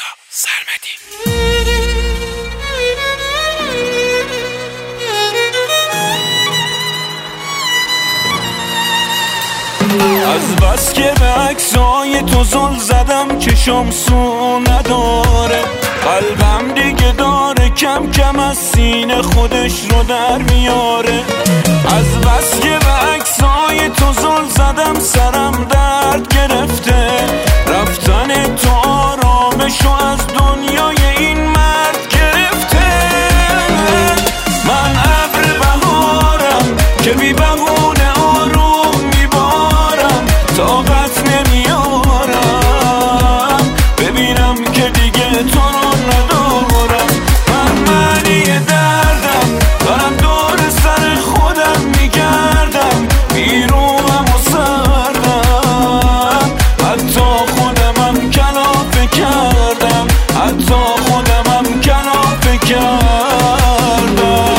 سرمدی. از بس که به عکسای تو زل زدم چشم سو نداره، قلبم دیگه داره کم کم از سینه خودش رو در میاره. از بس که به عکسای تو زل زدم سرم درد گرفته، رفتن تو آرامشو از دنیای این مرد گرفته. من ابر بهارم که بی بهونه آروم میبارم، طاقت نمیارم ببینم که دیگه تو رو ندارم. من معنی دردم دارم دور سر خودم میگردم، بیروم و سردم، حتی خودمم کلافه کردم، حتی خودمم کلافه کردم.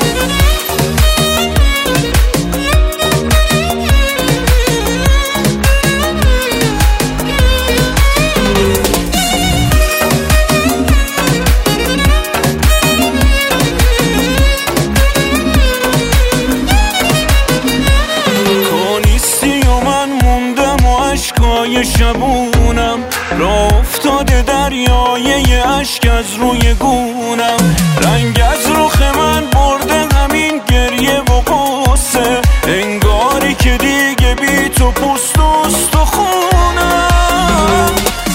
اشکای شبونم را افتاده دریای اشک از روی گونم، رنگ از رخ من برده همین گریه و قصه، انگاری که دیگه بی تو پوست و استخونم.